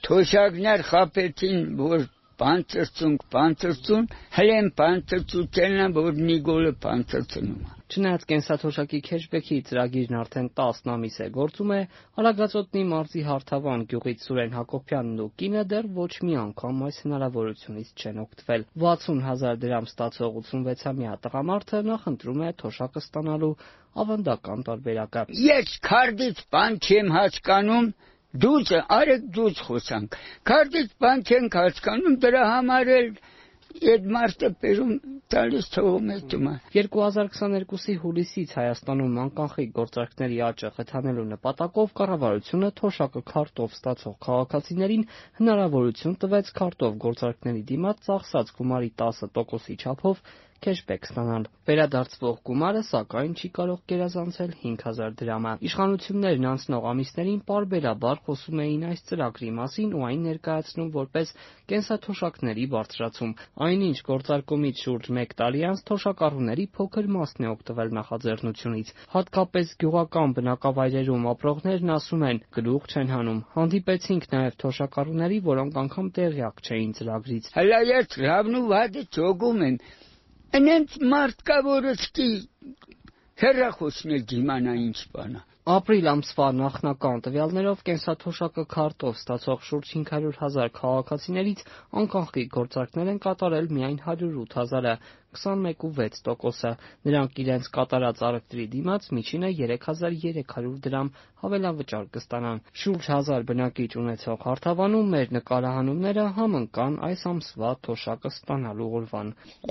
թոշակներ խապեցին, որ բանցրծուն, հլեն բանցրծուցելն որ Նիգոլը բանցրծնում։ Չնայած կենսաթոշակի քեշբեքի ծրագիրն արդեն 10 ամիս է գործում է, Արագածոտնի մարզի Հարթավան գյուղից Սուրեն Հակոբյանն ու կինը դեռ ոչ մի անգամ այս հնարավորությունից չեն օգտվել։ 60,000 դրամ ստացող 86-ամյա տղամարդը նախընտրում է թոշակը ստանալու ավանդական տարբերակը։ Ես քարտից բան չեմ հասկանում, դուծը, արեք դուծ խոսանք։ Քարտից բան չենք հասկանում, դրա համար էլ այդ մարդը բերում տալիս թողում է տումը։ 2022-ի հուլիսից Հայաստանում անկանխիկ գործարքների աճը խթանելու նպատակով կառավարությունը թոշակը քարտով ստացող քաղաքացիներին հնարավորություն տվեց քարտով գործարքների դիմաց ծախսած գումարի 10%-ի չափով քեշբեք ստանալ։ Վերադարձվող գումարը, սակայն, չի կարող գերազանցել 5,000 դրամը։ Իշխանություններն անցնող ամիսներին պարբերաբար խոսում էին այս ծրագրի մասին ու այն ներկայացնում որպես կենսաթոշակների բարձրացում։ Այնինչ գործարկումից շուրջ 1 տարի անց թոշակառուների փոքր մասն է օգտվել նախաձեռնությունից։ Հատկապես գյուղական բնակավայրերում ապրողներն ասում են՝ գլուխ չեն հանում։ Հանդիպեցինք նաև թոշակառուների, որոնք անգամ տեղյակ չէին ծրագրից։ Հələ ես լավն ու վատը ճոգում եմ։ Այնց մարդ կա, որ սկի հեռախոսն էլ դիմանա ինչ բանա։ Ապրիլ ամսվա նախնական տվյալներով կենսաթոշակը քարտով ստացող շուրջ 500,000 քաղաքացիներից անկանխիկ գործարքներ են կատարել միայն 108,000-ը, 21.6%-ը։ Նրանք իրենց կատարած առևտրի դիմաց միջինը 3,300 դրամ հավելավճար կստանան։ Շուրջ 1000 բնակիչ ունեցող Հարթավանում մեր նկարահանումները համընկան այս ամսվա թոշակը ստանալու օրվան։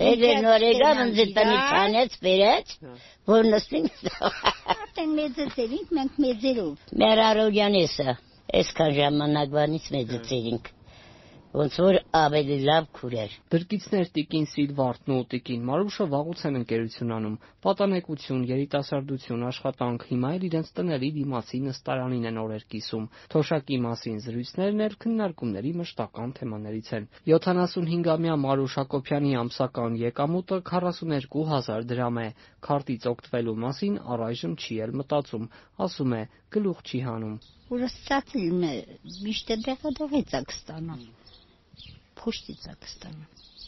Որ նստին արդեն մեծացերինք, մենք մեծերով։ Մեր Արոյանեսը, այսքան ժամանակվանից մեծացերինք, ոնց որ ավելի լավ քուրեր։ Դրկիցներ տիկին Սիլվարդն ու տիկին Մարուշը վաղուց են ընկերություն անում։ Պատանեկություն, երիտասարդություն, աշխատանք, հիմա էլ իրենց տների դիմացի նստարանին են օրեր կիսում։ Թոշակի մասին զրույցներն էլ քննարկումների մշտական թեմաներից են։ 75-ամյա Մարուշ Հակոբյանի ամսական եկամուտը 42,000 դրամ է։ Քարտից օգտվելու մասին առայժմ չի էլ մտածում, ասում է՝ գլուխ չի հանում։ Որ ստացիլ մե միշտ դեղից ակստանա։ Փուշտից ակստանա։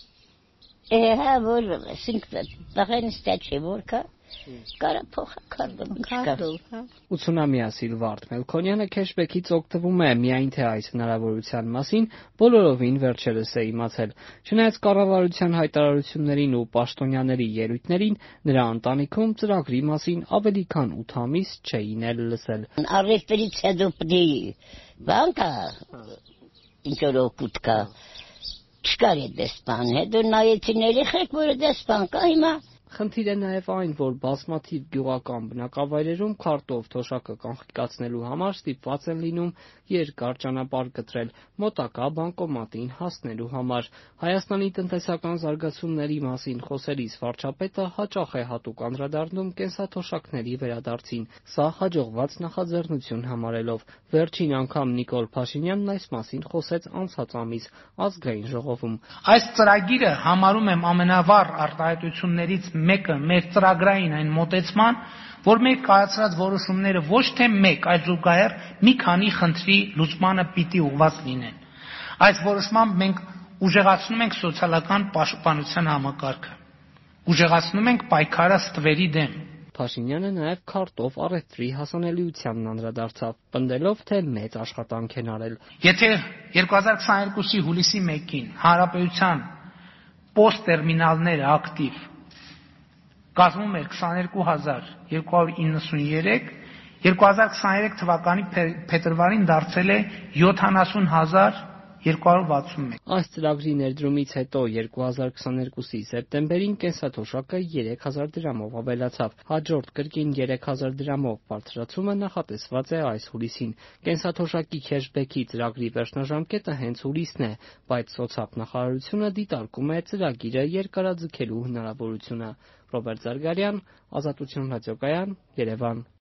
Հա, որ սինք բաղեն ստաչի որքա կարա փոխա քարտով։ 80-ամյա Սիլվարդ Մելքոնյանը քեշբեքից օգտվում է, միայն թե այս հնարավորության մասին բոլորովին վերջերս է իմացել։ Չնայած կառավարության հայտարարություններին ու պաշտոնյաների ելույթներին, նրա ընտանիքում ծրագրի մասին ավելի քան 8 ամիս չէին էլ լսել։ Առևտրից հետո բանկա ինչ որ օգուտ կա։ Չկար է դեսպան, հետո նայեցին երեխեք, որ դեսպան կա հիմա։ Խնդիր է նաև այն, որ բազմաթիվ գյուղական բնակավայրերում քարտով թոշակը կանխիկացնելու համար ստիպված են լինում երկար ճանապարհ կտրել մոտակա բանկոմատին հասնելու համար։ Հայաստանի տնտեսական զարգացումների մասին խոսելիս վարչապետը հաճախ է հատուկ անդրադառնում կենսաթոշակների վերադարձին, սա հաջողված նախաձեռնություն համարելով։ Վերջին անգամ Նիկոլ Փաշինյանն այս մասին խոսեց անցած ամիս Ազգային ժողովում։ Այս ծրագիրը համարում եմ ամենավառ արտահայտություններից մեկը մեր ծրագրային այն մոտեցման, որ մեր կայացրած որոշումները ոչ թե մեկ, այլ զուգահեռ մի քանի խնդրի լուծմանը պիտի ուղղված լինեն։ Այս որոշմամբ մենք ուժեղացնում ենք սոցիալական պաշտպանության համակարգը, ուժեղացնում ենք պայքարը ստվերի դեմ։ Փաշինյանը նաև քարտով առևտրի հասանելիությանն անդրադարձավ, պնդելով, թե մեծ աշխատանք են արել։ Եթե 2022-ի հուլիսի 1-ին հանրապետության պոստտերմինալները ակտիվ կազմում էր 22,293, 2023 թվականի փետրվարին դարձել է 70,261։ Այս ծրագրի ներդրումից հետո 2022-ի սեպտեմբերին կենսաթոշակը 3,000 դրամով ավելացավ։ Հաջորդ կրկին 3,000 դրամով բարձրացումը նախատեսված է այս հուլիսին։ Կենսաթոշակի քեշբեքի ծրագրի վերջնաժամկետը հենց հուլիսն է, բայց սոցիալնախարարությունը դիտարկում է ծրագիրը երկարաձգելու հնարավորությունը։ Ռոբերտ Զարգարյան, Ազատություն ռադիոկայան, Երևան։